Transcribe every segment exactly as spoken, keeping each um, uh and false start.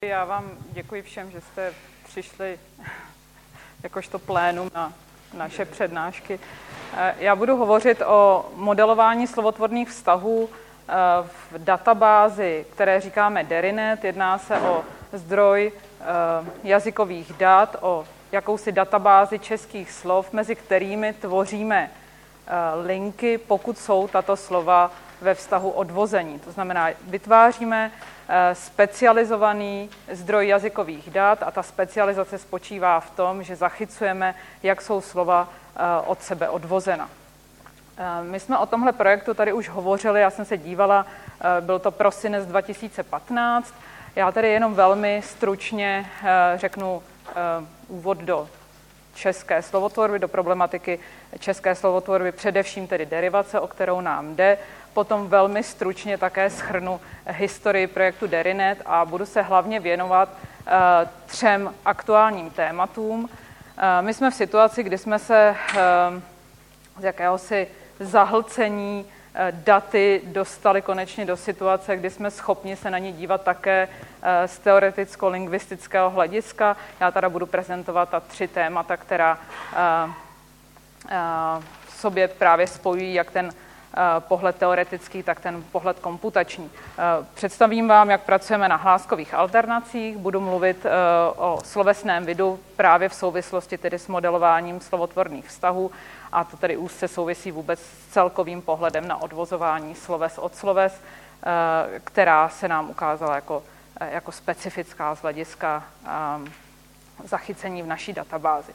Já vám děkuji všem, že jste přišli jakožto plénum na naše přednášky. Já budu hovořit o modelování slovotvorných vztahů v databázi, které říkáme Derinet. Jedná se o zdroj jazykových dat, o jakousi databázi českých slov, mezi kterými tvoříme linky, pokud jsou tato slova ve vztahu odvození. To znamená, vytváříme specializovaný zdroj jazykových dat a ta specializace spočívá v tom, že zachycujeme, jak jsou slova od sebe odvozena. My jsme o tomhle projektu tady už hovořili, já jsem se dívala, byl to prosinec dva tisíce patnáct. Já tady jenom velmi stručně řeknu úvod do české slovotvorby, do problematiky české slovotvorby, především tedy derivace, o kterou nám jde. Potom velmi stručně také shrnu historii projektu Derinet a budu se hlavně věnovat uh, třem aktuálním tématům. Uh, my jsme v situaci, kdy jsme se uh, z jakéhosi zahlcení uh, daty dostali konečně do situace, kdy jsme schopni se na ně dívat také uh, z teoreticko-lingvistického hlediska. Já teda budu prezentovat ta tři témata, která uh, uh, v sobě právě spojují jak ten pohled teoretický, tak ten pohled komputační. Představím vám, jak pracujeme na hláskových alternacích, budu mluvit o slovesném vidu právě v souvislosti tedy s modelováním slovotvorných vztahů a to tedy úzce souvisí vůbec s celkovým pohledem na odvozování sloves od sloves, která se nám ukázala jako, jako specifická z hlediska zachycení v naší databázi.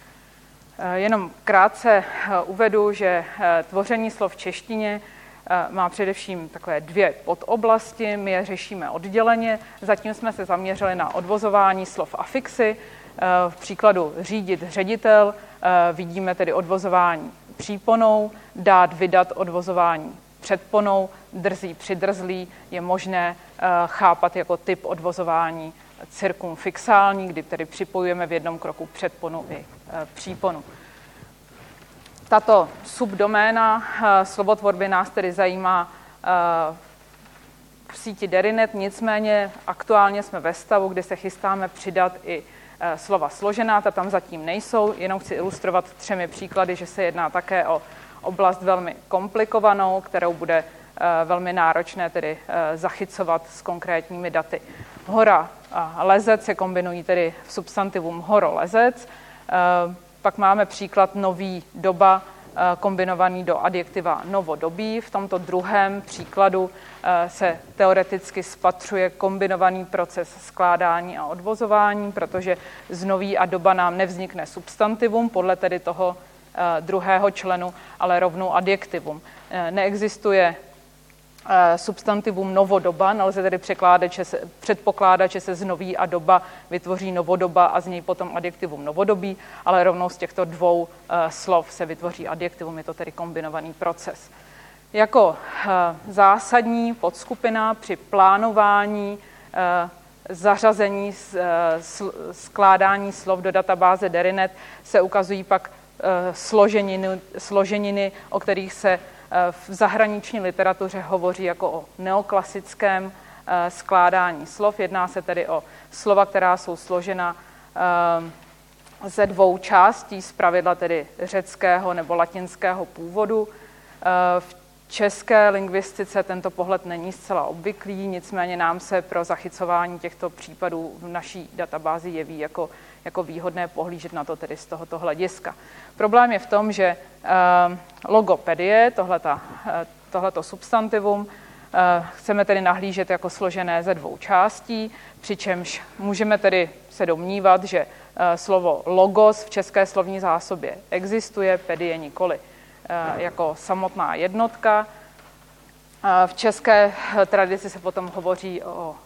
Jenom krátce uvedu, že tvoření slov v češtině má především takové dvě podoblasti, my je řešíme odděleně. Zatím jsme se zaměřili na odvozování slov afixy. V příkladu řídit, ředitel vidíme tedy odvozování příponou, dát, vydat odvozování předponou, drzí, přidrzlý je možné chápat jako typ odvozování cirkumfixální, kdy tedy připojujeme v jednom kroku předponu i příponu. Tato subdoména slovotvorby nás tedy zajímá v síti Derinet, nicméně aktuálně jsme ve stavu, kdy se chystáme přidat i slova složená, ta tam zatím nejsou, jenom chci ilustrovat třemi příklady, že se jedná také o oblast velmi komplikovanou, kterou bude velmi náročné tedy zachycovat s konkrétními daty. Hora a lezec se kombinují tedy v substantivum horo-lezec. Pak máme příklad nový doba kombinovaný do adjektiva novodobí. V tomto druhém příkladu se teoreticky spatřuje kombinovaný proces skládání a odvozování, protože z nový a doba nám nevznikne substantivum podle tedy toho druhého členu, ale rovnou adjektivum. Neexistuje substantivum novodoba, nelze tedy překládat, že se, předpokládat, že se z nový a doba vytvoří novodoba a z něj potom adjektivum novodobí, ale rovnou z těchto dvou uh, slov se vytvoří adjektivum, je to tedy kombinovaný proces. Jako uh, zásadní podskupina při plánování uh, zařazení uh, sl- skládání slov do databáze Derinet se ukazují pak uh, složeniny, složeniny, o kterých se v zahraniční literatuře hovoří jako o neoklasickém skládání slov. Jedná se tedy o slova, která jsou složena ze dvou částí, zpravidla tedy řeckého nebo latinského původu. V české lingvistice tento pohled není zcela obvyklý, nicméně nám se pro zachycování těchto případů v naší databázi jeví jako, jako výhodné pohlížet na to tedy z tohoto hlediska. Problém je v tom, že logopedie, tohleta, tohleto substantivum, chceme tedy nahlížet jako složené ze dvou částí, přičemž můžeme tedy se domnívat, že slovo logos v české slovní zásobě existuje, pedie nikoli jako samotná jednotka. V české tradici se potom hovoří o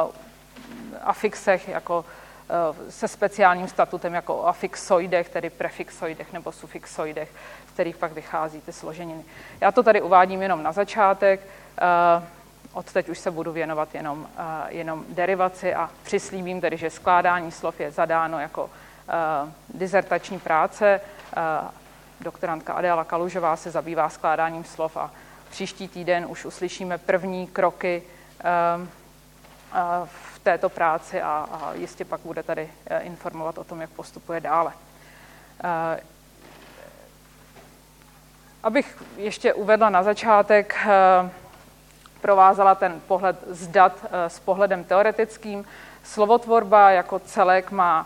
afixech jako se speciálním statutem jako o afixoidech, tedy prefixoidech nebo sufixoidech, z kterých pak vychází ty složeniny. Já to tady uvádím jenom na začátek, odteď už se budu věnovat jenom, jenom derivaci a přislíbím tedy, že skládání slov je zadáno jako dizertační práce. Doktorantka Adéla Kalužová se zabývá skládáním slov a příští týden už uslyšíme první kroky v této práci a, a jistě pak bude tady informovat o tom, jak postupuje dále. Abych ještě uvedla na začátek, provázala ten pohled z dat s pohledem teoretickým. Slovotvorba jako celek má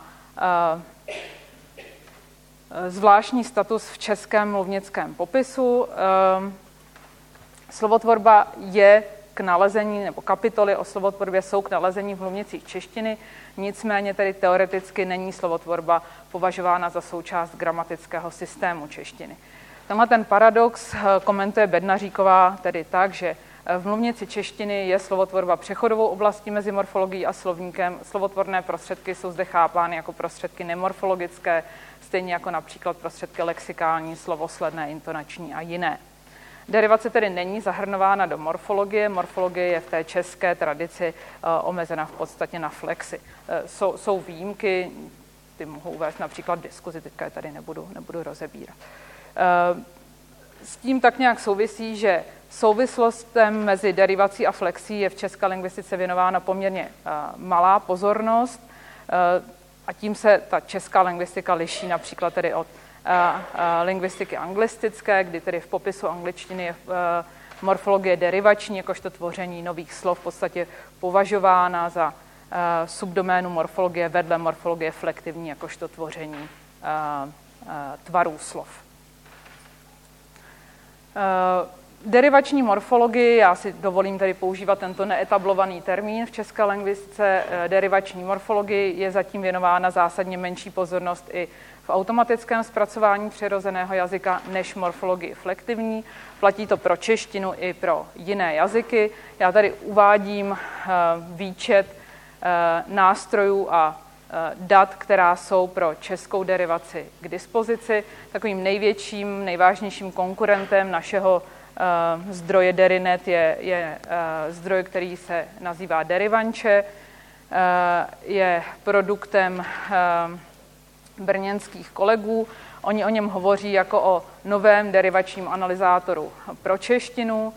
zvláštní status v českém mluvnickém popisu. Slovotvorba je k nalezení, nebo kapitoly o slovotvorbě jsou k nalezení v mluvnicích češtiny, nicméně tedy teoreticky není slovotvorba považována za součást gramatického systému češtiny. Tenhle ten paradox komentuje Bednaříková tedy tak, že v mluvnici češtiny je slovotvorba přechodovou oblastí mezi morfologií a slovníkem. Slovotvorné prostředky jsou zde chápány jako prostředky nemorfologické, stejně jako například prostředky lexikální, slovosledné, intonační a jiné. Derivace tedy není zahrnována do morfologie. Morfologie je v té české tradici uh, omezena v podstatě na flexi. Uh, jsou, jsou výjimky, ty mohou uvést například diskuzi, teďka je tady nebudu, nebudu rozebírat. Uh, s tím tak nějak souvisí, že souvislostem mezi derivací a flexí je v české lingvistice věnována poměrně uh, malá pozornost uh, a tím se ta česká lingvistika liší například tedy od lingvistiky anglistické, kdy tedy v popisu angličtiny je morfologie derivační, jakožto tvoření nových slov v podstatě považována za subdoménu morfologie vedle morfologie flektivní, jakožto tvoření tvarů slov. Derivační morfologii, já si dovolím tedy používat tento neetablovaný termín v české lingvistice, derivační morfologii je zatím věnována zásadně menší pozornost i v automatickém zpracování přirozeného jazyka než morfologii flektivní. Platí to pro češtinu i pro jiné jazyky. Já tady uvádím výčet nástrojů a dat, která jsou pro českou derivaci k dispozici. Takovým největším, nejvážnějším konkurentem našeho zdroje Derinet je, je zdroj, který se nazývá Derivanče. Je produktem brněnských kolegů. Oni o něm hovoří jako o novém derivačním analyzátoru pro češtinu.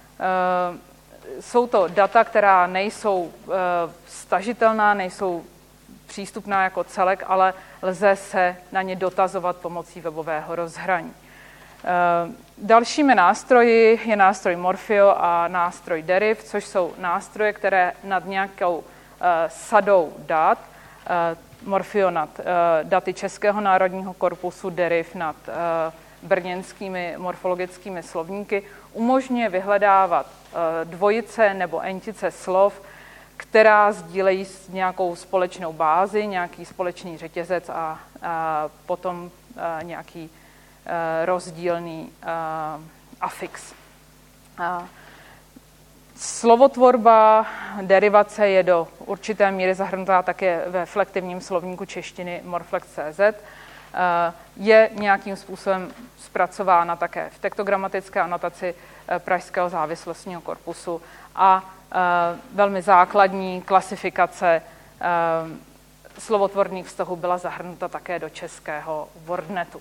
Jsou to data, která nejsou stažitelná, nejsou přístupná jako celek, ale lze se na ně dotazovat pomocí webového rozhraní. Dalšími nástroji je nástroj Morpheo a nástroj Deriv, což jsou nástroje, které nad nějakou sadou dat, Morpheo nad daty Českého národního korpusu, Deriv nad brněnskými morfologickými slovníky, umožňuje vyhledávat dvojice nebo entice slov, která sdílejí nějakou společnou bázi, nějaký společný řetězec a, a potom a, nějaký a, rozdílný a, afix. A, Slovotvorba, derivace je do určité míry zahrnutá také ve flektivním slovníku češtiny morflex tečka cé zet. Je nějakým způsobem zpracována také v tektogramatické anotaci Pražského závislostního korpusu a velmi základní klasifikace slovotvorných vztahů byla zahrnuta také do českého WordNetu.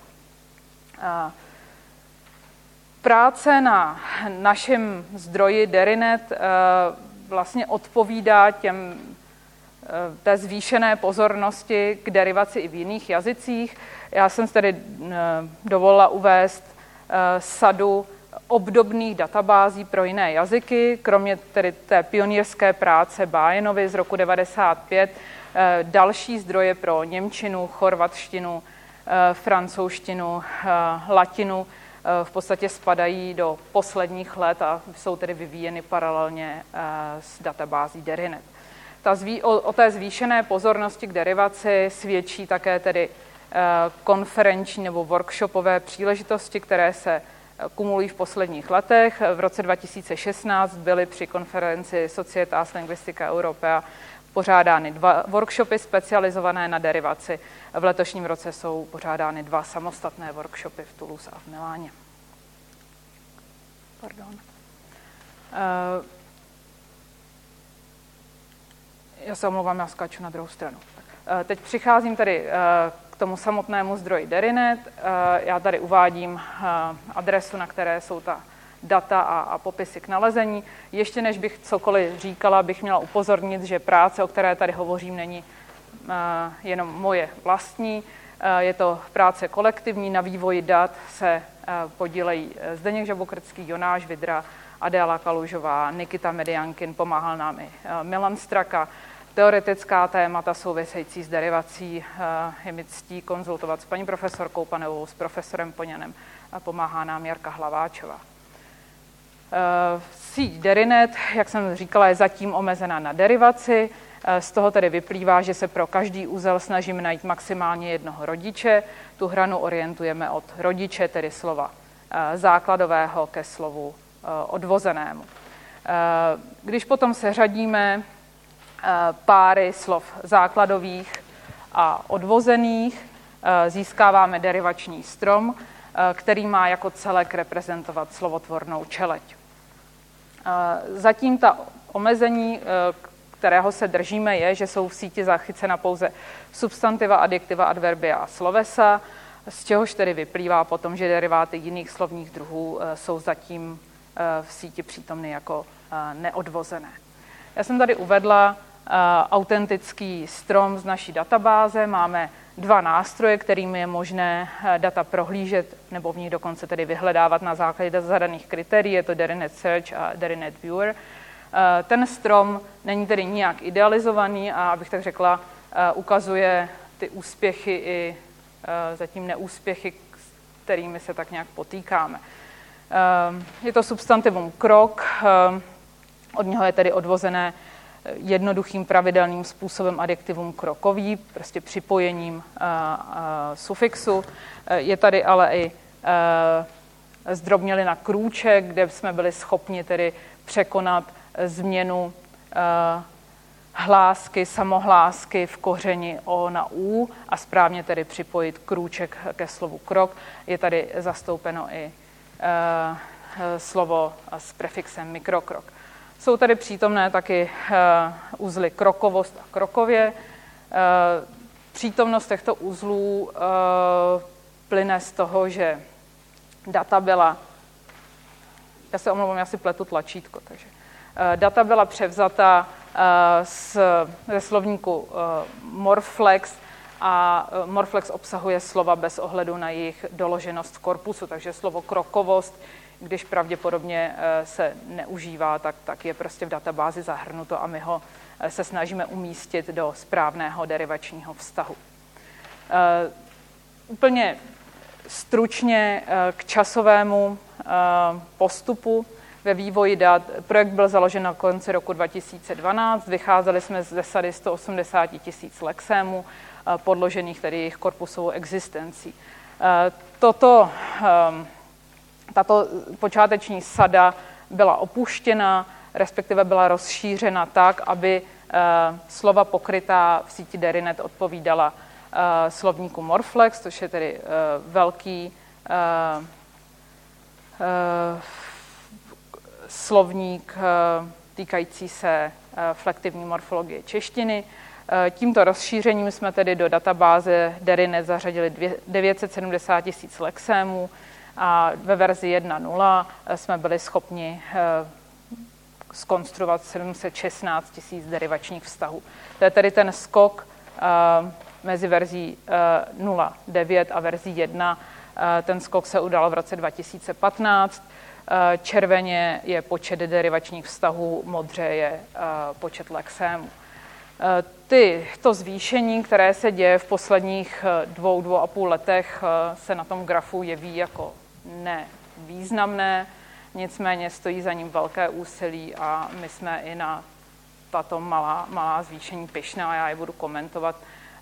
Práce na našem zdroji Derinet vlastně odpovídá těm, té zvýšené pozornosti k derivaci i v jiných jazycích. Já jsem tedy dovolila uvést sadu obdobných databází pro jiné jazyky, kromě tedy té pionýrské práce Bájenovy z roku devadesát pět, další zdroje pro němčinu, chorvatštinu, francouzštinu, latinu v podstatě spadají do posledních let a jsou tedy vyvíjeny paralelně s databází Derinet. Ta zví, o, o té zvýšené pozornosti k derivaci svědčí také tedy konferenční nebo workshopové příležitosti, které se kumulují v posledních letech. V roce dva tisíce šestnáct byly při konferenci Societas Linguistica Europea pořádány dva workshopy specializované na derivaci. V letošním roce jsou pořádány dva samostatné workshopy v Toulouse a v Miláně. Pardon. Já se omlouvám, já skáču na druhou stranu. Teď přicházím tady k tomu samotnému zdroji Derinet. Já tady uvádím adresu, na které jsou ta data a, a popisy k nalezení. Ještě než bych cokoliv říkala, bych měla upozornit, že práce, o které tady hovořím, není uh, jenom moje vlastní. Uh, je to práce kolektivní, na vývoji dat se uh, podílejí Zdeněk Žabokrcký, Jonáš Vidra, Adéla Kalužová, Nikita Mediankin, pomáhal nám i uh, Milan Straka. Teoretická témata související s derivací je mi ctí konzultovat s paní profesorkou Panovou, s profesorem Poňanem a pomáhá nám Jarka Hlaváčová. Síť Derinet, jak jsem říkala, je zatím omezená na derivaci. Z toho tedy vyplývá, že se pro každý úzel snažíme najít maximálně jednoho rodiče. Tu hranu orientujeme od rodiče, tedy slova základového, ke slovu odvozenému. Když potom seřadíme páry slov základových a odvozených, získáváme derivační strom, který má jako celek reprezentovat slovotvornou čeleď. Zatím ta omezení, kterého se držíme, je, že jsou v síti zachycena pouze substantiva, adjektiva, adverbia a slovesa, z čehož tedy vyplývá potom, že deriváty jiných slovních druhů jsou zatím v síti přítomny jako neodvozené. Já jsem tady uvedla uh, autentický strom z naší databáze. Máme dva nástroje, kterými je možné data prohlížet nebo v nich dokonce tedy vyhledávat na základě zadaných kritérií. Je to Derinet Search a Derinet Viewer. Uh, ten strom není tedy nijak idealizovaný a, abych tak řekla, uh, ukazuje ty úspěchy i uh, zatím neúspěchy, s kterými se tak nějak potýkáme. Uh, je to substantivum krok, uh, od něho je tedy odvozené jednoduchým pravidelným způsobem adjektivum krokový, prostě připojením uh, uh, sufixu. Uh, je tady ale i uh, zdrobnělina krůček, kde jsme byli schopni tedy překonat změnu uh, hlásky, samohlásky v kořeni o na u a správně tedy připojit krůček ke slovu krok. Je tady zastoupeno i uh, slovo s prefixem mikrokrok. Jsou tady přítomné taky uh, uzly krokovost a krokově. Uh, přítomnost těchto uzlů uh, plyne z toho, že data byla, já se omlouvám, já si pletu tlačítko, takže uh, data byla převzata uh, z, ze slovníku uh, Morflex a uh, Morflex obsahuje slova bez ohledu na jejich doloženost v korpusu, takže slovo krokovost, když pravděpodobně se neužívá, tak, tak je prostě v databázi zahrnuto a my ho se snažíme umístit do správného derivačního vztahu. Uh, úplně stručně k časovému uh, postupu ve vývoji dat. Projekt byl založen na konci roku dva tisíce dvanáct, vycházeli jsme z sady sto osmdesát tisíc lexémů, uh, podložených tedy jejich korpusovou existencí. Uh, toto um, Tato počáteční sada byla opuštěna, respektive byla rozšířena tak, aby uh, slova pokrytá v síti Derinet odpovídala uh, slovníku Morflex, což je tedy uh, velký uh, uh, slovník uh, týkající se uh, flektivní morfologie češtiny. Uh, tímto rozšířením jsme tedy do databáze Derinet zařadili devět set sedmdesát tisíc lexémů, a ve verzi jedna tečka nula jsme byli schopni zkonstruovat sedm set šestnáct tisíc derivačních vztahů. To je tedy ten skok mezi verzí nula tečka devět a verzí jedna. Ten skok se udal v roce dva tisíce patnáct. Červeně je počet derivačních vztahů, modře je počet lexémů. Ty, to zvýšení, které se děje v posledních dvou, dvou a půl letech, se na tom grafu jeví jako nevýznamné, nicméně stojí za ním velké úsilí a my jsme i na tato malá, malá zvýšení pyšná a já je budu komentovat,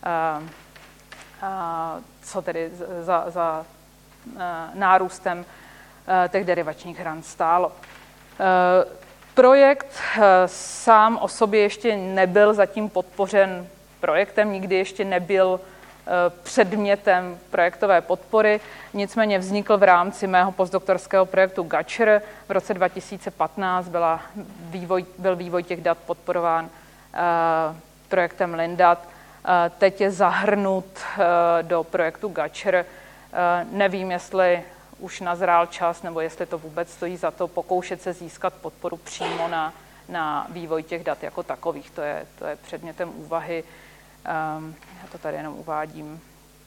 co tedy za, za nárůstem těch derivačních hran stálo. Projekt sám o sobě ještě nebyl zatím podpořen projektem, nikdy ještě nebyl předmětem projektové podpory, nicméně vznikl v rámci mého postdoktorského projektu Gatcher. V roce dva tisíce patnáct byla vývoj, byl vývoj těch dat podporován uh, projektem Lindat. Uh, teď je zahrnut uh, do projektu Gatcher. Uh, nevím, jestli už nazrál čas, nebo jestli to vůbec stojí za to pokoušet se získat podporu přímo na, na vývoj těch dat jako takových. To je, to je předmětem úvahy. Um, já to tady jenom uvádím.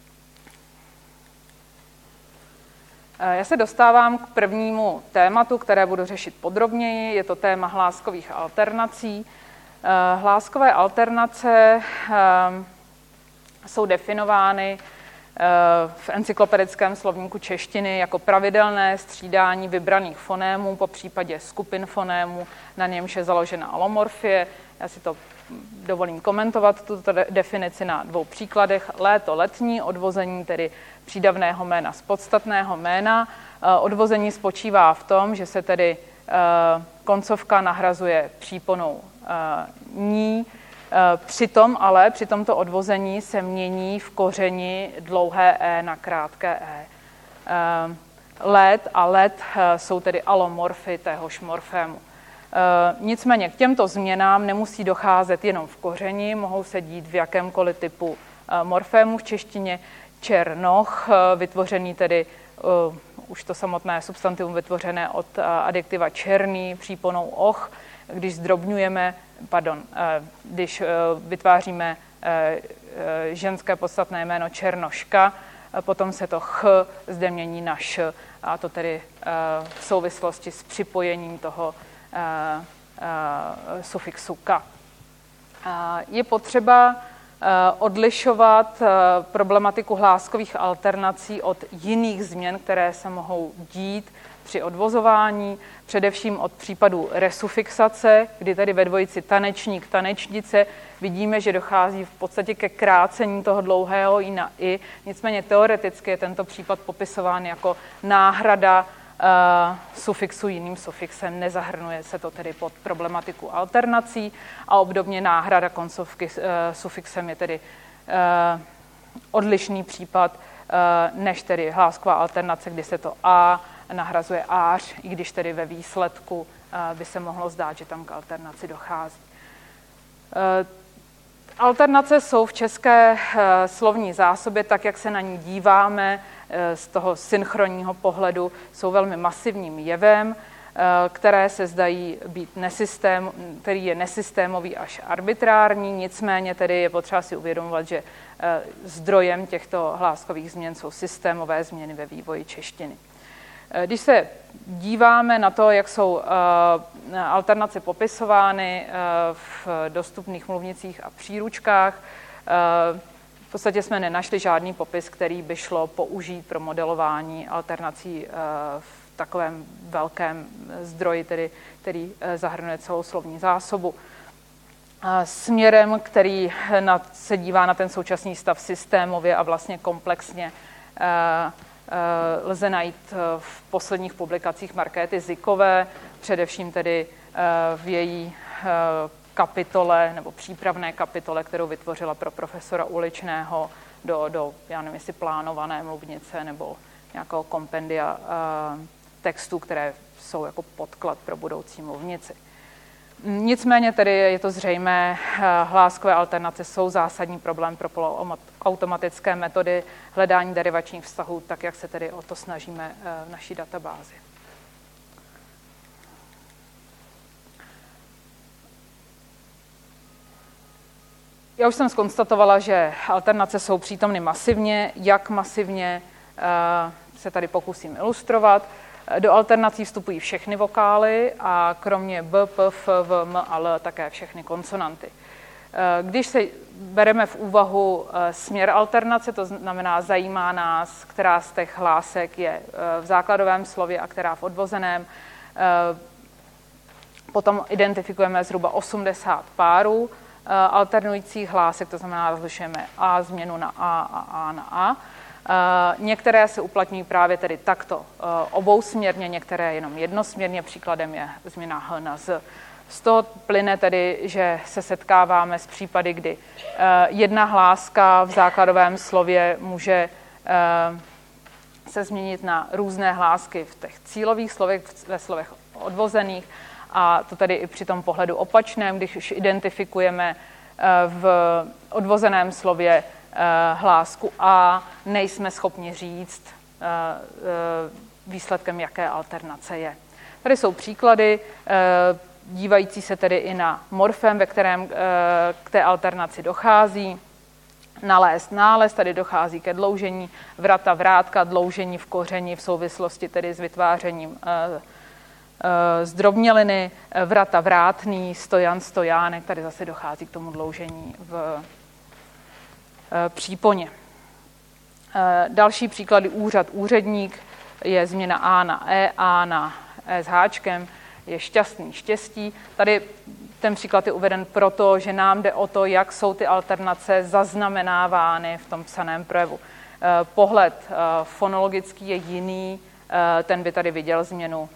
Já se dostávám k prvnímu tématu, které budu řešit podrobněji. Je to téma hláskových alternací. Hláskové alternace jsou definovány v encyklopedickém slovníku češtiny jako pravidelné střídání vybraných fonémů, po případě skupin fonémů, na němž je založena alomorfie. Já si to dovolím komentovat, tuto definici na dvou příkladech. Léto, letní, odvození tedy přídavného jména z podstatného jména. Odvození spočívá v tom, že se tedy koncovka nahrazuje příponou ní. Přitom ale při tomto odvození se mění v kořeni dlouhé e na krátké e. Lét a let jsou tedy alomorfy téhož morfému. Nicméně k těmto změnám nemusí docházet jenom v kořeni, mohou se dít v jakémkoliv typu morfému v češtině. Černoch, vytvořený tedy už to samotné substantivum vytvořené od adjektiva černý příponou och, když zdrobňujeme, pardon, když vytváříme ženské podstatné jméno Černoška, potom se to ch zde mění na š, a to tedy v souvislosti s připojením toho sufixu ka. Je potřeba odlišovat problematiku hláskových alternací od jiných změn, které se mohou dít při odvozování, především od případu resufixace, kdy tedy ve dvojici tanečník, tanečnice vidíme, že dochází v podstatě ke krácení toho dlouhého i na i. Nicméně teoreticky je tento případ popisován jako náhrada uh, sufixu jiným sufixem. Nezahrnuje se to tedy pod problematiku alternací a obdobně náhrada koncovky uh, sufixem je tedy uh, odlišný případ uh, než tedy hlásková alternace, kdy se to a nahrazuje ář, i když tedy ve výsledku by se mohlo zdát, že tam k alternaci dochází. Alternace jsou v české slovní zásobě, tak jak se na ní díváme z toho synchronního pohledu, jsou velmi masivním jevem, které se zdají být nesystém, který je nesystémový až arbitrární, nicméně tedy je potřeba si uvědomovat, že zdrojem těchto hláskových změn jsou systémové změny ve vývoji češtiny. Když se díváme na to, jak jsou alternace popisovány v dostupných mluvnicích a příručkách, v podstatě jsme nenašli žádný popis, který by šlo použít pro modelování alternací v takovém velkém zdroji, tedy, který zahrnuje celou slovní zásobu. Směrem, který se dívá na ten současný stav systémově a vlastně komplexně, lze najít v posledních publikacích Markéty Zykové, především tedy v její kapitole nebo přípravné kapitole, kterou vytvořila pro profesora Uličného do, do já nevím, jestli plánované mluvnice nebo nějakého kompendia textů, které jsou jako podklad pro budoucí mluvnici. Nicméně tedy je to zřejmé, hláskové alternace jsou zásadní problém pro poloautomatické metody hledání derivačních vztahů, tak jak se tedy o to snažíme v naší databázi. Já už jsem zkonstatovala, že alternace jsou přítomny masivně. Jak masivně se tady pokusím ilustrovat. Do alternací vstupují všechny vokály a kromě b, p, f, v, m a l také všechny konsonanty. Když se bereme v úvahu směr alternace, to znamená zajímá nás, která z těch hlásek je v základovém slově a která v odvozeném, potom identifikujeme zhruba osmdesát párů alternujících hlásek, to znamená rozlišujeme a změnu na a a a na a. Některé se uplatňují právě tedy takto obousměrně, některé jenom jednosměrně, příkladem je změna h na z. Z toho plyne tedy, že se setkáváme s případy, kdy jedna hláska v základovém slově může se změnit na různé hlásky v těch cílových slovech, ve slovech odvozených, a to tedy i při tom pohledu opačném, když už identifikujeme v odvozeném slově hlásku a, nejsme schopni říct výsledkem jaké alternace je. Tady jsou příklady, dívající se tedy i na morfem, ve kterém k té alternaci dochází. Nalézt nález, tady dochází ke dloužení, vrata, vrátka, dloužení v kořeni v souvislosti tedy s vytvářením zdrobněliny, vrata, vrátný, stojan, stojánek, tady zase dochází k tomu dloužení v příponě. Další příklady úřad, úředník, je změna A na E, A na E s háčkem, je šťastný, štěstí. Tady ten příklad je uveden proto, že nám jde o to, jak jsou ty alternace zaznamenávány v tom psaném projevu. Pohled fonologický je jiný, ten by tady viděl změnu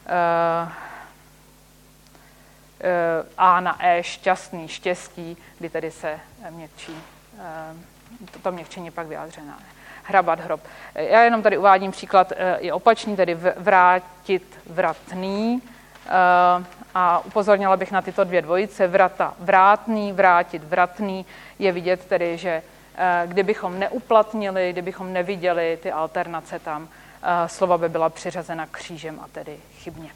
A na E, šťastný, štěstí, kdy tedy se měkčí, to měkčení pak vyjádřená. Hrabat, hrob. Já jenom tady uvádím příklad je opačný, tedy vrátit, vratný. A upozornila bych na tyto dvě dvojice. Vrata, vrátný, vrátit, vratný. Je vidět tedy, že kdybychom neuplatnili, kdybychom neviděli ty alternace tam, slova by byla přiřazena křížem a tedy chybně.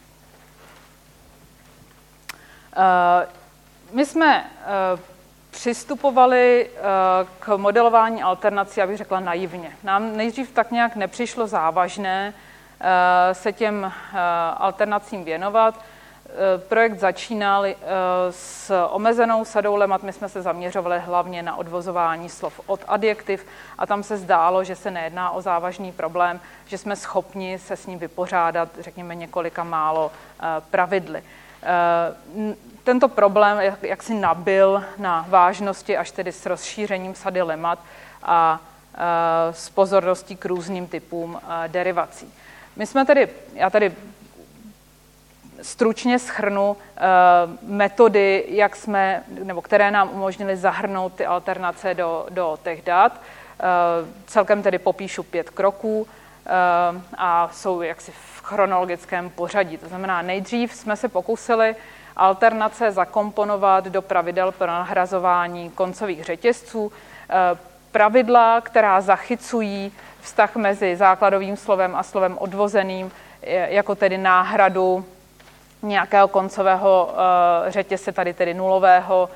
My jsme přistupovali k modelování alternací, abych řekla naivně. Nám nejdřív tak nějak nepřišlo závažné se těm alternacím věnovat. Projekt začínal s omezenou sadou lemat, my jsme se zaměřovali hlavně na odvozování slov od adjektiv a tam se zdálo, že se nejedná o závažný problém, že jsme schopni se s ním vypořádat, řekněme, několika málo pravidly. Tento problém jaksi nabyl na vážnosti až tedy s rozšířením sady lemat a s pozorností k různým typům derivací. My jsme tedy, já tady stručně shrnu metody, jak jsme, nebo které nám umožnily zahrnout ty alternace do, do těch dat. Celkem tedy popíšu pět kroků a jsou jaksi v chronologickém pořadí. To znamená, nejdřív jsme se pokusili alternace zakomponovat do pravidel pro nahrazování koncových řetězců. Pravidla, která zachycují vztah mezi základovým slovem a slovem odvozeným, jako tedy náhradu nějakého koncového řetězce, tady tedy nulového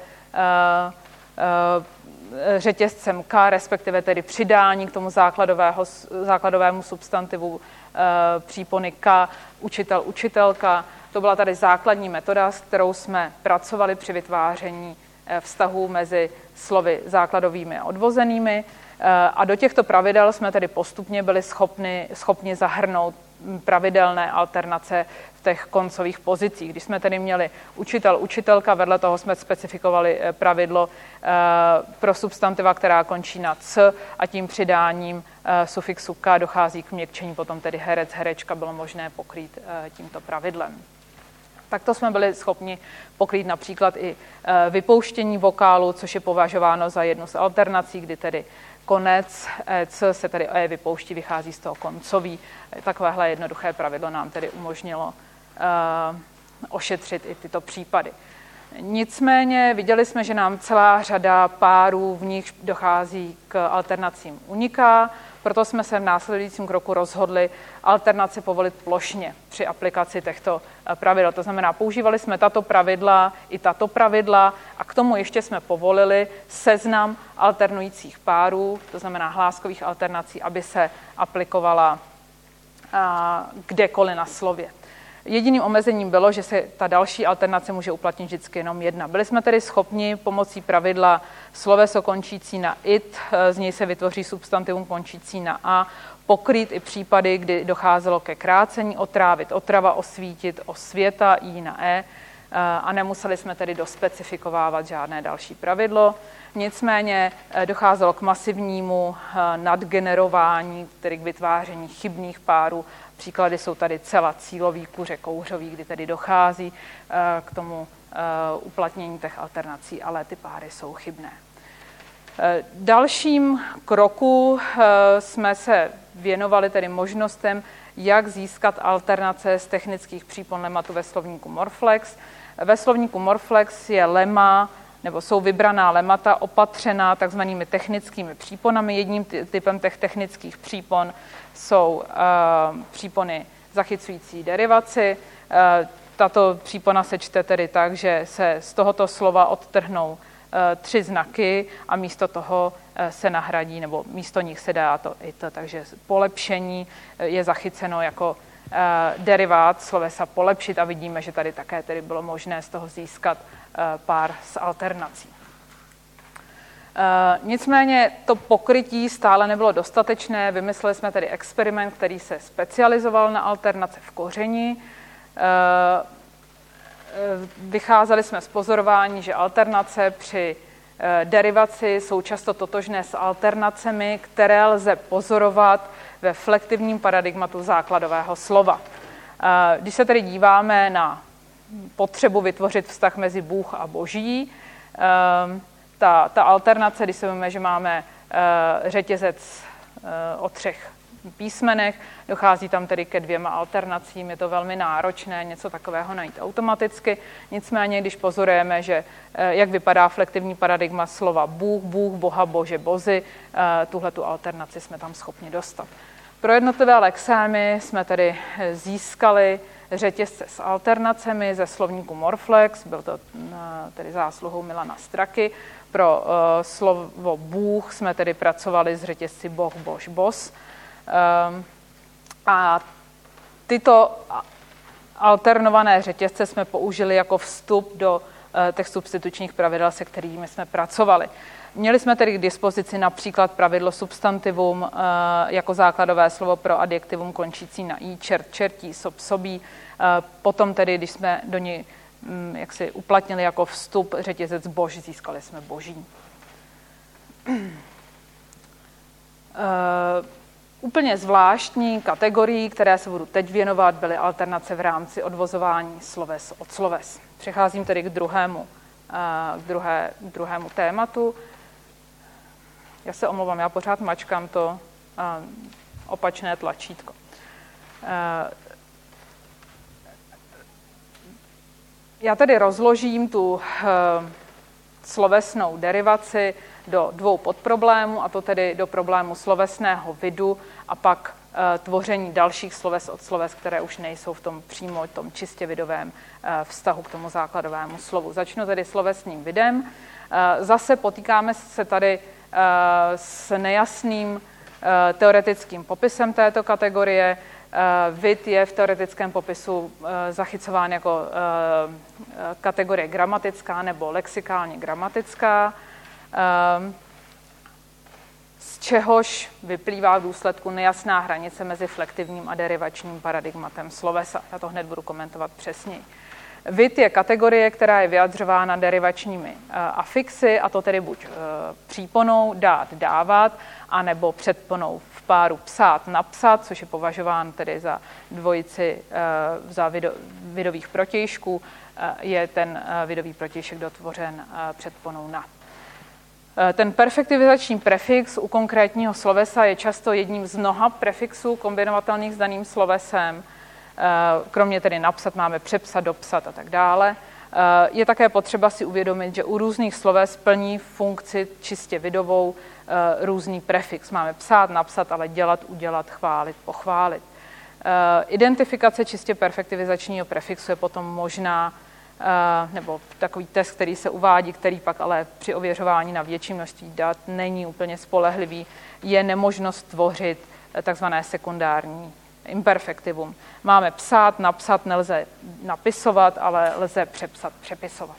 řetězcem K, respektive tedy přidání k tomu základového, základovému substantivu přípony K, učitel, učitelka. To byla tady základní metoda, s kterou jsme pracovali při vytváření vztahů mezi slovy základovými a odvozenými. A do těchto pravidel jsme tedy postupně byli schopni, schopni zahrnout pravidelné alternace v těch koncových pozicích. Když jsme tedy měli učitel, učitelka, vedle toho jsme specifikovali pravidlo pro substantiva, která končí na c a tím přidáním sufixu k dochází k měkčení, potom tedy herec, herečka bylo možné pokrýt tímto pravidlem. Takto jsme byli schopni pokrýt například i vypouštění vokálu, což je považováno za jednu z alternací, kdy tedy konec c se tedy e vypouští, vychází z toho koncový. Takovéhle jednoduché pravidlo nám tedy umožnilo uh, ošetřit i tyto případy. Nicméně viděli jsme, že nám celá řada párů, v nich dochází k alternacím uniká, proto jsme se v následujícím kroku rozhodli alternaci povolit plošně při aplikaci těchto pravidel. To znamená, používali jsme tato pravidla i tato pravidla a k tomu ještě jsme povolili seznam alternujících párů, to znamená hláskových alternací, aby se aplikovala kdekoliv na slově. Jediným omezením bylo, že se ta další alternace může uplatnit vždycky jenom jedna. Byli jsme tedy schopni pomocí pravidla sloveso končící na it, z něj se vytvoří substantivum končící na a, pokrýt i případy, kdy docházelo ke krácení, otrávit, otrava, osvítit, osvěta, i na e, a nemuseli jsme tedy dospecifikovávat žádné další pravidlo. Nicméně docházelo k masivnímu nadgenerování, tedy k vytváření chybných párů. Příklady jsou tady cela, cílový, kuře, kouřový, kdy tedy dochází k tomu uplatnění těch alternací, ale ty páry jsou chybné. Dalším kroku jsme se věnovali tedy možnostem, jak získat alternace z technických přípon lematu ve slovníku Morflex. Ve slovníku Morflex je lema nebo jsou vybraná lemata opatřená takzvanými technickými příponami. Jedním typem těch technických přípon jsou uh, přípony zachycující derivaci. Uh, tato přípona se čte tedy tak, že se z tohoto slova odtrhnou uh, tři znaky a místo toho uh, se nahradí, nebo místo nich se dá to i to, takže polepšení je zachyceno jako Uh, derivát slovesa polepšit a vidíme, že tady také tedy bylo možné z toho získat uh, pár z alternací. Uh, nicméně to pokrytí stále nebylo dostatečné. Vymysleli jsme tedy experiment, který se specializoval na alternace v kořeni. Uh, vycházeli jsme z pozorování, že alternace při uh, derivaci jsou často totožné s alternacemi, které lze pozorovat ve flektivním paradigmatu základového slova. Když se tedy díváme na potřebu vytvořit vztah mezi Bůh a Boží, ta, ta alternace, když se víme, že máme řetězec o třech písmenech, dochází tam tedy ke dvěma alternacím, je to velmi náročné něco takového najít automaticky. Nicméně, když pozorujeme, že jak vypadá flektivní paradigma slova Bůh, Bůh, Boha, Bože, Bozy, tuhletu alternaci jsme tam schopni dostat. Pro jednotlivé lexémy jsme tedy získali řetězce s alternacemi ze slovníku Morflex, byl to tedy zásluhou Milana Straky. Pro uh, slovo Bůh jsme tedy pracovali s řetězci Boh, Bož, Bos. Um, a tyto alternované řetězce jsme použili jako vstup do uh, těch substitučních pravidel, se kterými jsme pracovali. Měli jsme tedy k dispozici například pravidlo substantivum uh, jako základové slovo pro adjektivum končící na i, čert, čertí, sob, sobí. Uh, potom tedy, když jsme do ní um, jaksi uplatnili jako vstup řetězec bož, získali jsme boží. Uh, úplně zvláštní kategorií, které se budu teď věnovat, byly alternace v rámci odvozování sloves od sloves. Přecházím tedy k druhému, uh, k druhé, k druhému tématu. Já se omlouvám, já pořád mačkám to uh, opačné tlačítko. Uh, já tedy rozložím tu uh, slovesnou derivaci do dvou podproblémů, a to tedy do problému slovesného vidu a pak uh, tvoření dalších sloves od sloves, které už nejsou v tom přímo tom čistě vidovém uh, vztahu k tomu základovému slovu. Začnu tedy slovesným videm. Uh, zase potýkáme se tady s nejasným teoretickým popisem této kategorie. Vid je v teoretickém popisu zachycován jako kategorie gramatická nebo lexikálně gramatická, z čehož vyplývá v důsledku nejasná hranice mezi flektivním a derivačním paradigmatem slovesa. Já to hned budu komentovat přesněji. Vid je kategorie, která je vyjadřována derivačními uh, afixy, a to tedy buď uh, příponou dát, dávat, anebo předponou v páru psát, napsat, což je považován tedy za dvojici uh, za vido, vidových protějšků, uh, je ten uh, vidový protějšek dotvořen uh, předponou na. Uh, ten perfektivizační prefix u konkrétního slovesa je často jedním z mnoha prefixů kombinovatelných s daným slovesem. Kromě tedy napsat máme přepsat, dopsat a tak dále. Je také potřeba si uvědomit, že u různých sloves plní funkci čistě vidovou různý prefix. Máme psát, napsat, ale dělat, udělat, chválit, pochválit. Identifikace čistě perfektivizačního prefixu je potom možná, nebo takový test, který se uvádí, který pak ale při ověřování na větší množství dat není úplně spolehlivý, je nemožnost tvořit takzvané sekundární imperfektivum. Máme psát, napsat, nelze napisovat, ale lze přepsat, přepisovat.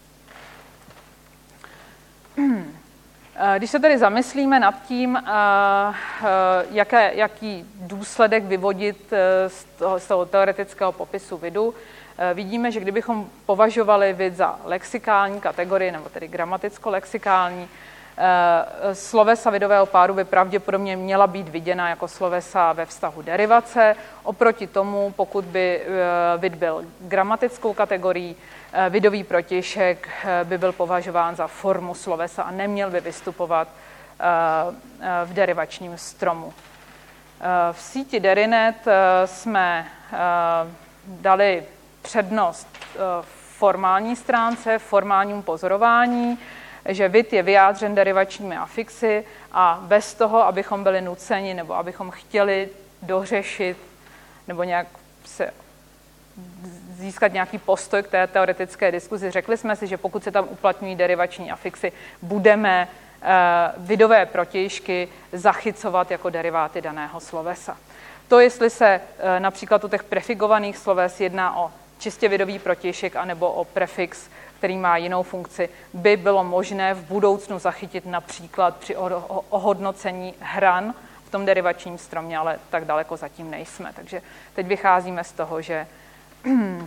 Když se tedy zamyslíme nad tím, jaké, jaký důsledek vyvodit z toho, z toho teoretického popisu vidu, vidíme, že kdybychom považovali vid za lexikální kategorii, nebo tedy gramaticko-lexikální, slovesa vidového páru by pravděpodobně měla být viděna jako slovesa ve vztahu derivace. Oproti tomu, pokud by vid byl gramatickou kategorií, vidový protějšek by byl považován za formu slovesa a neměl by vystupovat v derivačním stromu. V síti Derinet jsme dali přednost formální stránce, formálním pozorování, že vid je vyjádřen derivačními afixy a bez toho, abychom byli nuceni nebo abychom chtěli dořešit nebo nějak se získat nějaký postoj k té teoretické diskuzi. Řekli jsme si, že pokud se tam uplatňují derivační afixy, budeme uh, vidové protějšky zachycovat jako deriváty daného slovesa. To, jestli se uh, například u těch prefigovaných sloves jedná o čistě vidový protějšek anebo o prefix, který má jinou funkci, by bylo možné v budoucnu zachytit například při ohodnocení hran v tom derivačním stromě, ale tak daleko zatím nejsme. Takže teď vycházíme z toho, že uh, uh,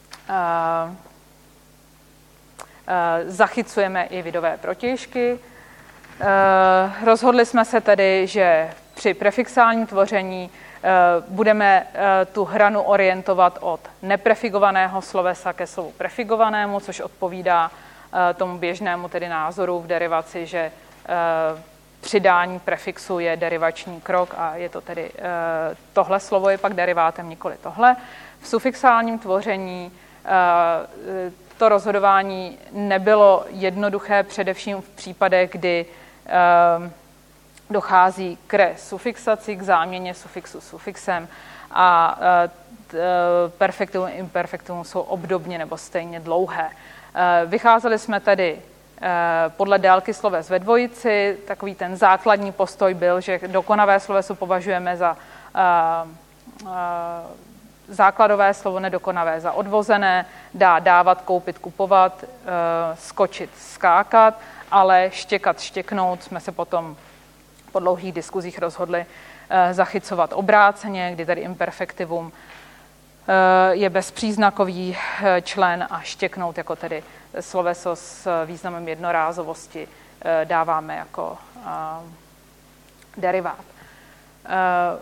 zachycujeme i vidové protějšky. Uh, rozhodli jsme se tedy, že při prefixálním tvoření uh, budeme uh, tu hranu orientovat od neprefigovaného slovesa ke slovu prefigovanému, což odpovídá uh, tomu běžnému tedy názoru v derivaci, že uh, přidání prefixu je derivační krok a je to tedy uh, tohle slovo je pak derivátem, nikoli tohle. V sufixálním tvoření uh, to rozhodování nebylo jednoduché, především v případech, kdy uh, dochází k sufixaci, k záměně sufixu sufixem a uh, perfektivum a imperfektivum jsou obdobně nebo stejně dlouhé. Uh, vycházeli jsme tedy podle délky sloves ve dvojici. Takový ten základní postoj byl, že dokonavé sloveso považujeme za uh, uh, základové slovo, nedokonavé za odvozené, dá dávat, koupit, kupovat, uh, skočit, skákat, ale štěkat, štěknout jsme se potom po dlouhých diskuzích rozhodli uh, zachycovat obráceně, kdy tady imperfektivum uh, je bezpříznakový člen a štěknout jako tedy sloveso s významem jednorázovosti dáváme jako uh, derivát. Uh,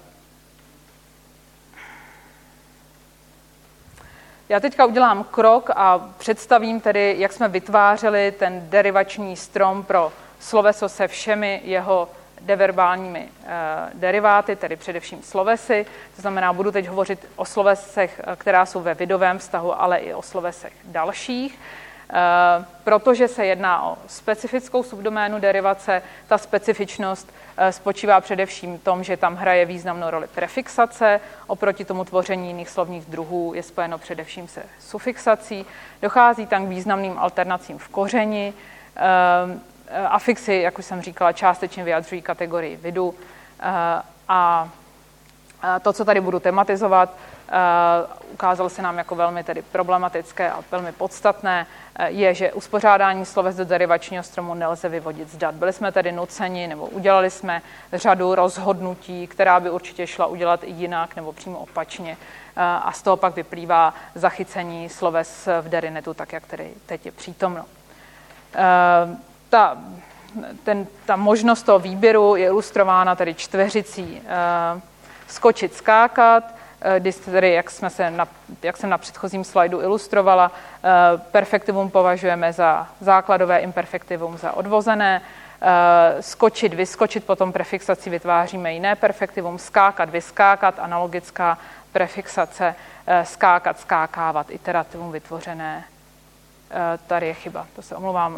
já teďka udělám krok a představím tedy, jak jsme vytvářeli ten derivační strom pro sloveso se všemi jeho deverbálními uh, deriváty, tedy především slovesy. To znamená, budu teď hovořit o slovesech, která jsou ve vidovém vztahu, ale i o slovesech dalších. Uh, protože se jedná o specifickou subdoménu derivace, ta specifičnost uh, spočívá především v tom, že tam hraje významnou roli prefixace, oproti tomu tvoření jiných slovních druhů je spojeno především se sufixací, dochází tam k významným alternacím v kořeni, uh, afixy, jak už jsem říkala, částečně vyjadřují kategorii vidu uh, a to, co tady budu tematizovat, Uh, ukázalo se nám jako velmi tedy problematické a velmi podstatné, uh, je, že uspořádání sloves do derivačního stromu nelze vyvodit z dat. Byli jsme tedy nuceni, nebo udělali jsme řadu rozhodnutí, která by určitě šla udělat i jinak, nebo přímo opačně. Uh, a z toho pak vyplývá zachycení sloves v derinetu, tak jak tedy teď je přítomno. Uh, ta, ten, ta možnost toho výběru je ilustrována tedy čtveřicí uh, skočit, skákat, Tedy, jak, jsme se na, jak jsem na předchozím slajdu ilustrovala, perfektivum považujeme za základové, imperfektivum za odvozené, skočit, vyskočit, potom prefixaci vytváříme jiné perfektivum, skákat, vyskákat, analogická prefixace, skákat, skákávat, iterativum vytvořené, tady je chyba, to se omlouvám,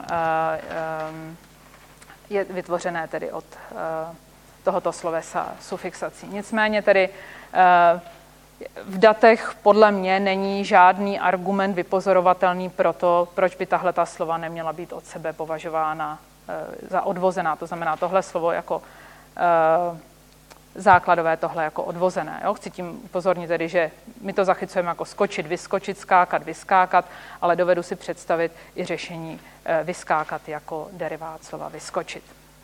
je vytvořené tedy od tohoto slovesa sufixací. Nicméně tedy v datech podle mě není žádný argument vypozorovatelný pro to, proč by tahle ta slova neměla být od sebe považována za odvozená. To znamená tohle slovo jako základové, tohle jako odvozené. Jo? Chci tím upozornit tedy, že my to zachycujeme jako skočit, vyskočit, skákat, vyskákat, ale dovedu si představit i řešení vyskákat jako derivát slova vyskočit.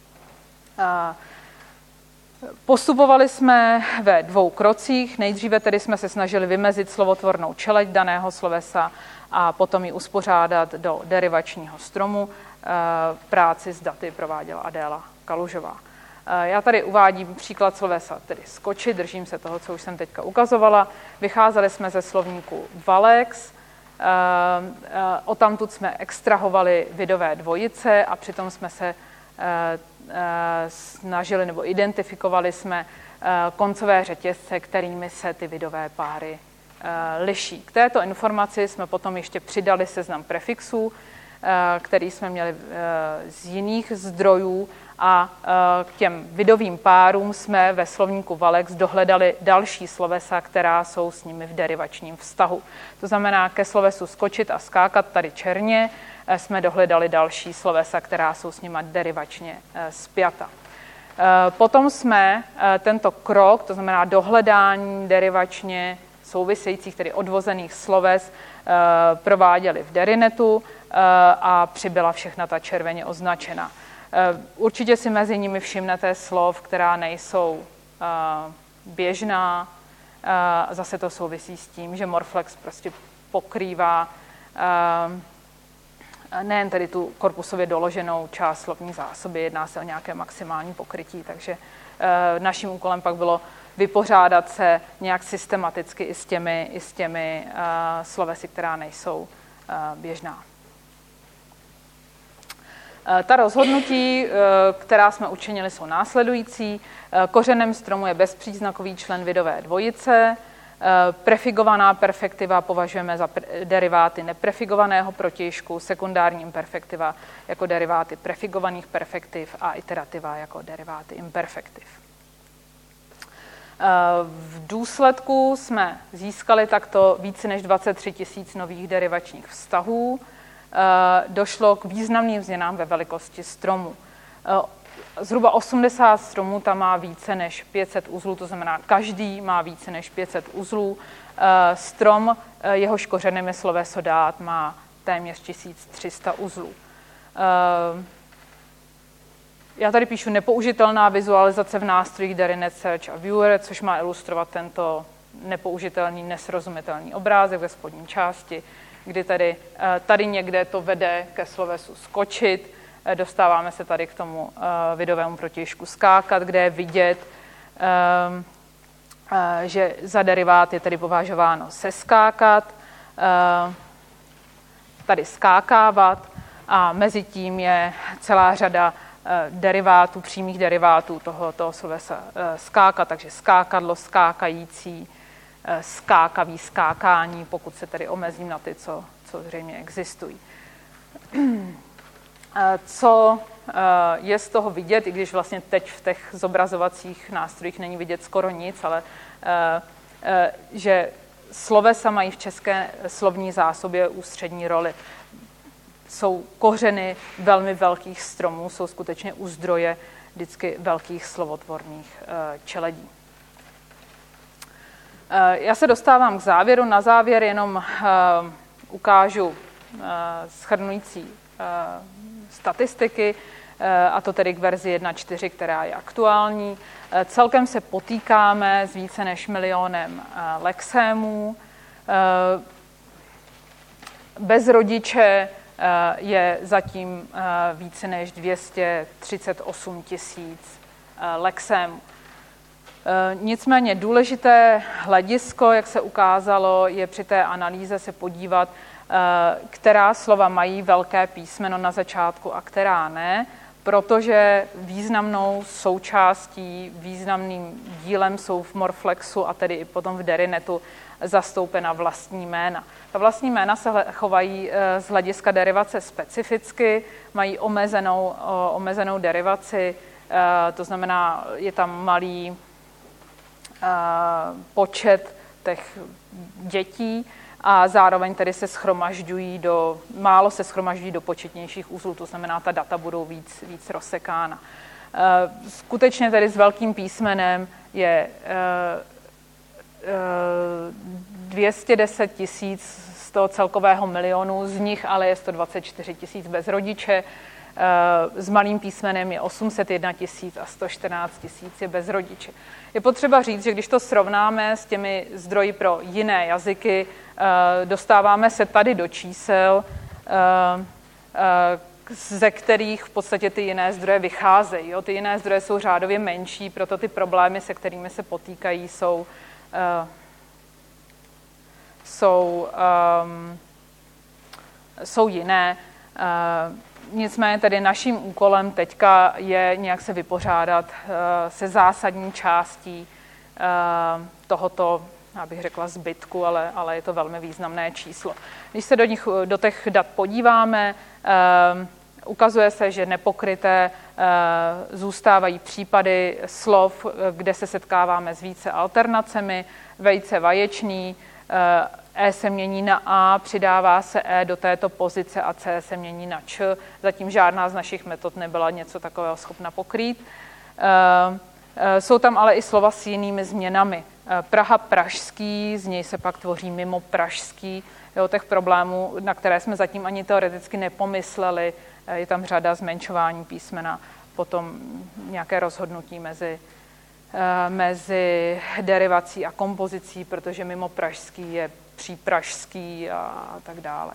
Postupovali jsme ve dvou krocích. Nejdříve tedy jsme se snažili vymezit slovotvornou čeleď daného slovesa a potom ji uspořádat do derivačního stromu. Práci s daty prováděla Adéla Kalužová. Já tady uvádím příklad slovesa, tedy skočit, držím se toho, co už jsem teďka ukazovala. Vycházeli jsme ze slovníku Valex, odtamtud jsme extrahovali vidové dvojice a přitom jsme se snažili nebo identifikovali jsme koncové řetězce, kterými se ty vidové páry liší. K této informaci jsme potom ještě přidali seznam prefixů, který jsme měli z jiných zdrojů, a k těm vidovým párům jsme ve slovníku Valex dohledali další slovesa, která jsou s nimi v derivačním vztahu. To znamená, ke slovesu skočit a skákat tady černě jsme dohledali další slovesa, která jsou s nimi derivačně spjata. Potom jsme tento krok, to znamená dohledání derivačně souvisejících, tedy odvozených sloves, prováděli v Derinetu a přibyla všechna ta červeně označena. Určitě si mezi nimi všimnete slov, která nejsou běžná. Zase to souvisí s tím, že Morflex prostě pokrývá nejen tedy tu korpusově doloženou část slovní zásoby, jedná se o nějaké maximální pokrytí, takže naším úkolem pak bylo vypořádat se nějak systematicky i s těmi, i s těmi slovesy, která nejsou běžná. Ta rozhodnutí, která jsme učinili, jsou následující. Kořenem stromu je bezpříznakový člen vidové dvojice. Prefigovaná perfektiva považujeme za deriváty neprefigovaného protějšku, sekundární imperfektiva jako deriváty prefigovaných perfektiv a iterativa jako deriváty imperfektiv. V důsledku jsme získali takto více než dvacet tři tisíc nových derivačních vztahů. Došlo k významným změnám ve velikosti stromu. Zhruba osmdesát stromů tam má více než pět set uzlů, to znamená, každý má více než pět set uzlů. Strom, jehož kořenem je sloveso dát, má téměř tisíc tři sta uzlů. Já tady píšu nepoužitelná vizualizace v nástrojích Derinet, Search a Viewer, což má ilustrovat tento nepoužitelný, nesrozumitelný obrázek ve spodní části, kdy tady, tady někde to vede ke slovesu skočit. Dostáváme se tady k tomu vidovému protějšku skákat, kde je vidět, že za derivát je tedy považováno seskákat, tady skákávat, a mezi tím je celá řada derivátů, přímých derivátů tohoto slovesa skákat, takže skákadlo, skákající, skákavý, skákání, pokud se tedy omezím na ty, co, co zřejmě existují. Co je z toho vidět, i když vlastně teď v těch zobrazovacích nástrojích není vidět skoro nic, ale že slovesa mají v české slovní zásobě ústřední roli. Jsou kořeny velmi velkých stromů, jsou skutečně u zdroje vždycky velkých slovotvorných čeledí. Já se dostávám k závěru. Na závěr jenom ukážu shrnující statistiky, a to tedy k verzi jedna tečka čtyři, která je aktuální. Celkem se potýkáme s více než milionem lexémů. Bez rodiče je zatím více než dvě stě třicet osm tisíc lexémů. Nicméně důležité hledisko, jak se ukázalo, je při té analýze se podívat, která slova mají velké písmeno na začátku a která ne, protože významnou součástí, významným dílem jsou v Morflexu a tedy i potom v Derinetu zastoupena vlastní jména. Ta vlastní jména se chovají z hlediska derivace specificky, mají omezenou, omezenou derivaci, to znamená, je tam malý počet těch dětí a zároveň tedy se schromažďují do, málo se schromažďují do početnějších uzlů, to znamená, ta data budou víc, víc rozsekána. Skutečně tedy s velkým písmenem je dvě stě deset tisíc z toho celkového milionu, z nich ale je sto dvacet čtyři tisíc bez rodiče, s malým písmenem je osm set jedna tisíc a sto čtrnáct tisíc je bez rodiče. Je potřeba říct, že když to srovnáme s těmi zdroji pro jiné jazyky, dostáváme se tady do čísel, ze kterých v podstatě ty jiné zdroje vycházejí. Jo? Ty jiné zdroje jsou řádově menší, proto ty problémy, se kterými se potýkají, jsou, jsou, um, jsou jiné. Uh, nicméně tedy naším úkolem teďka je nějak se vypořádat uh, se zásadní částí uh, tohoto já bych řekla zbytku, ale, ale je to velmi významné číslo. Když se do, nich, do těch dat podíváme, ukazuje se, že nepokryté zůstávají případy slov, kde se setkáváme s více alternacemi, vejce vaječný, E se mění na A, přidává se E do této pozice a C se mění na Č. Zatím žádná z našich metod nebyla něco takového schopna pokrýt. Jsou tam ale i slova s jinými změnami. Praha pražský, z něj se pak tvoří mimo pražský. Jo, těch problémů, na které jsme zatím ani teoreticky nepomysleli, je tam řada zmenšování písmena, potom nějaké rozhodnutí mezi, mezi derivací a kompozicí, protože mimo pražský je přípražský a, a tak dále.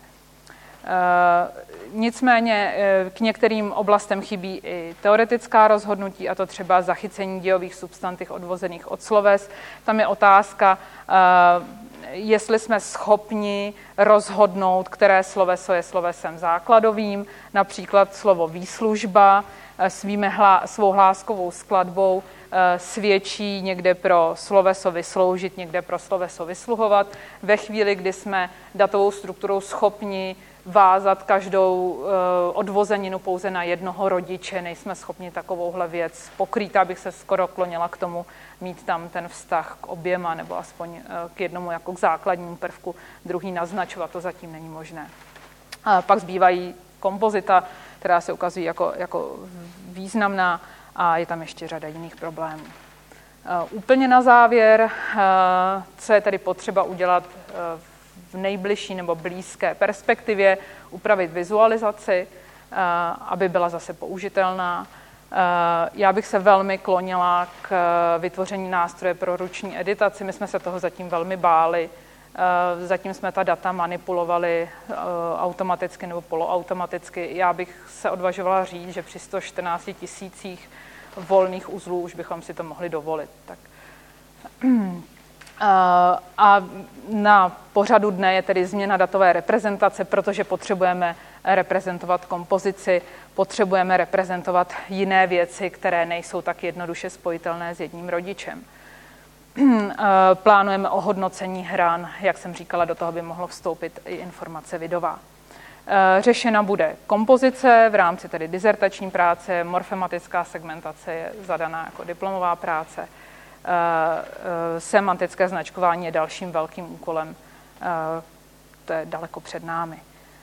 Nicméně k některým oblastem chybí i teoretická rozhodnutí, a to třeba zachycení dějových substantiv odvozených od sloves. Tam je otázka, jestli jsme schopni rozhodnout, které sloveso je slovesem základovým, například slovo výslužba svými hlá, svou hláskovou skladbou svědčí někde pro sloveso vysloužit, někde pro sloveso vysluhovat. Ve chvíli, kdy jsme datovou strukturou schopni vázat každou odvozeninu pouze na jednoho rodiče, nejsme schopni takovouhle věc pokrýt, abych se skoro klonila k tomu mít tam ten vztah k oběma, nebo aspoň k jednomu jako k základnímu prvku, druhý naznačovat, to zatím není možné. A pak zbývají kompozita, která se ukazují jako, jako významná, a je tam ještě řada jiných problémů. Úplně na závěr, co je tedy potřeba udělat v nejbližší nebo blízké perspektivě, upravit vizualizaci, aby byla zase použitelná. Já bych se velmi klonila k vytvoření nástroje pro ruční editaci. My jsme se toho zatím velmi báli. Zatím jsme ta data manipulovali automaticky nebo poloautomaticky. Já bych se odvažovala říct, že při sto čtrnácti tisících volných uzlů už bychom si to mohli dovolit. Tak. A na pořadu dne je tedy změna datové reprezentace, protože potřebujeme reprezentovat kompozici, potřebujeme reprezentovat jiné věci, které nejsou tak jednoduše spojitelné s jedním rodičem. Plánujeme ohodnocení hran, jak jsem říkala, do toho by mohlo vstoupit i informace vidová. Řešena bude kompozice v rámci tedy dizertační práce, morfematická segmentace je zadaná jako diplomová práce, semantické značkování je dalším velkým úkolem, to je daleko před námi.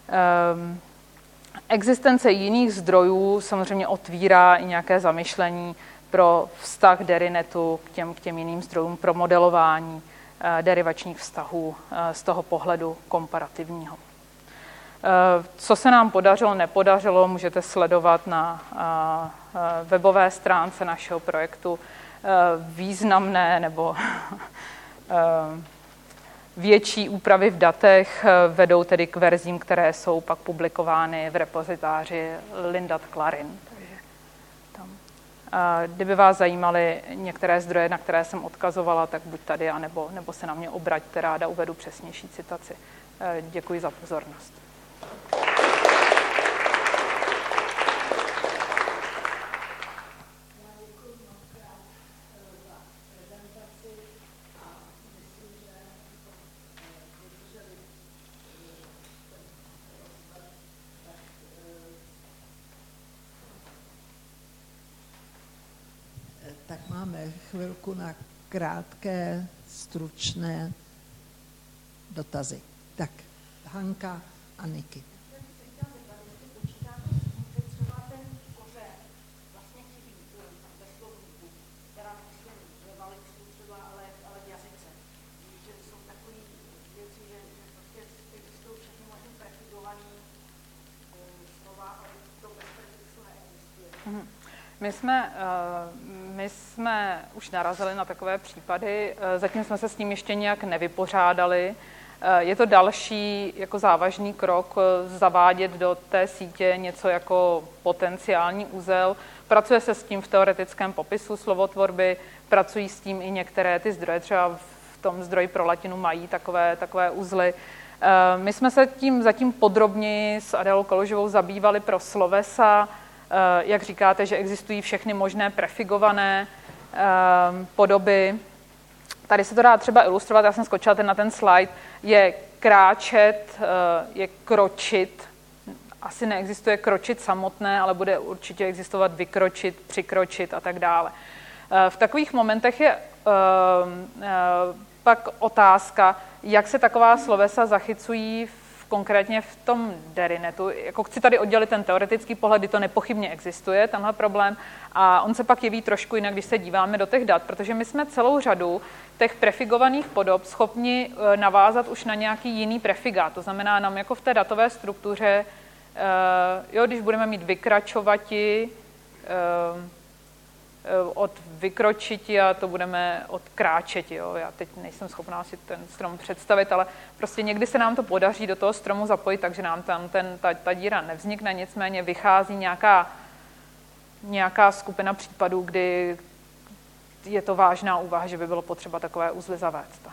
Existence jiných zdrojů samozřejmě otvírá i nějaké zamyšlení pro vztah derinetu k těm, k těm jiným zdrojům, pro modelování derivačních vztahů z toho pohledu komparativního. Co se nám podařilo, nepodařilo, můžete sledovat na webové stránce našeho projektu. Významné nebo větší úpravy v datech vedou tedy k verzím, které jsou pak publikovány v repozitáři Lindat Clarin. Takže tam. Kdyby vás zajímaly některé zdroje, na které jsem odkazovala, tak buď tady, anebo, nebo se na mě obraťte, ráda uvedu přesnější citaci. Děkuji za pozornost. Tak máme chvilku na krátké, stručné dotazy. Tak, Hanka a Niky. My jsme, my jsme už narazili na takové případy, zatím jsme se s tím ještě nějak nevypořádali. Je to další jako závažný krok zavádět do té sítě něco jako potenciální úzel. Pracuje se s tím v teoretickém popisu slovotvorby, pracují s tím i některé ty zdroje, třeba v tom zdroji pro latinu mají takové, takové uzly. My jsme se tím zatím podrobněji s Adélou Kalužovou zabývali pro slovesa. Jak říkáte, že existují všechny možné prefigované podoby. tady se to dá třeba ilustrovat, já jsem skočila ten na ten slide, je kráčet, je kročit, asi neexistuje kročit samotné, ale bude určitě existovat vykročit, přikročit a tak dále. V takových momentech je pak otázka, jak se taková slovesa zachycují v, konkrétně v tom derinetu. Jako chci tady oddělit ten teoretický pohled, kdy to nepochybně existuje, tenhle problém, a on se pak jeví trošku jinak, když se díváme do těch dat, protože my jsme celou řadu těch prefigovaných podob schopni navázat už na nějaký jiný prefigát. To znamená, nám jako v té datové struktuře, jo, když budeme mít vykračovati, od vykročiti a to budeme od kráčeti. Jo. Já teď nejsem schopná si ten strom představit, ale prostě někdy se nám to podaří do toho stromu zapojit, takže nám tam ten, ta, ta díra nevznikne, nicméně vychází nějaká, nějaká skupina případů, kdy je to vážná úvaha, že by bylo potřeba takové uzly zavést.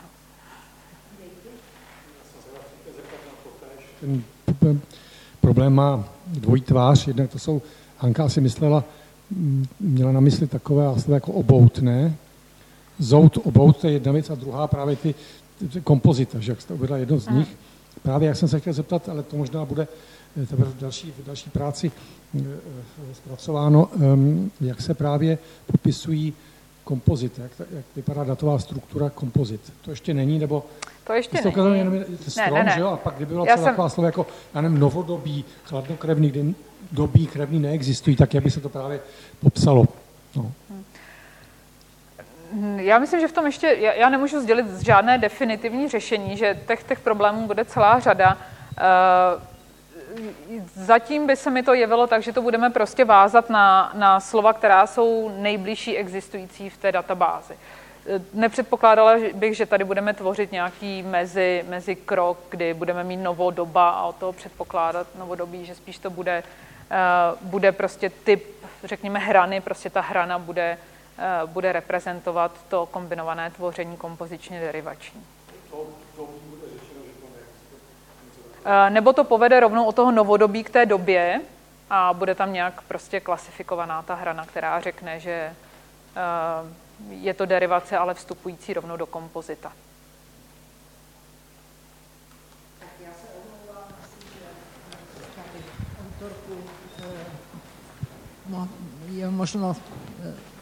Ten problém má dvojí tvář, jednak to jsou, Hanka si myslela, měla na mysli takové slova jako obout, ne? Zout, obout, to je jedna věc a druhá právě ty, ty kompozita, že jak jste uvedla jedno z nich. Právě jak jsem se chtěl zeptat, ale to možná bude v další, v další práci zpracováno, jak se právě popisují kompozity, jak, jak vypadá datová struktura kompozit. To ještě není, nebo... To ještě jste není. Jenom strom, ne, ne, ne. Že jo? A pak kdyby bylo třeba jsem... taková slova jako, já nevím, novodobí, chladnokrevný, kdy dobí krevný neexistují, tak jak by se to právě popsalo. No. Já myslím, že v tom ještě, já, já nemůžu sdělit žádné definitivní řešení, že těch, těch problémů bude celá řada. Zatím by se mi to jevilo tak, že to budeme prostě vázat na, na slova, která jsou nejbližší existující v té databázi. Nepředpokládala bych, že tady budeme tvořit nějaký mezi, mezi krok, kdy budeme mít novodoba a od toho předpokládat novodobí, že spíš to bude, uh, bude prostě typ, řekněme, hrany, prostě ta hrana bude, uh, bude reprezentovat to kombinované tvoření kompozičně derivační. Uh, nebo to povede rovnou od toho novodobí k té době a bude tam nějak prostě klasifikovaná ta hrana, která řekne, že uh, je to derivace, ale vstupující rovnou do kompozita. Tak já se omlouvám, myslím, že tady autorku, no, je možno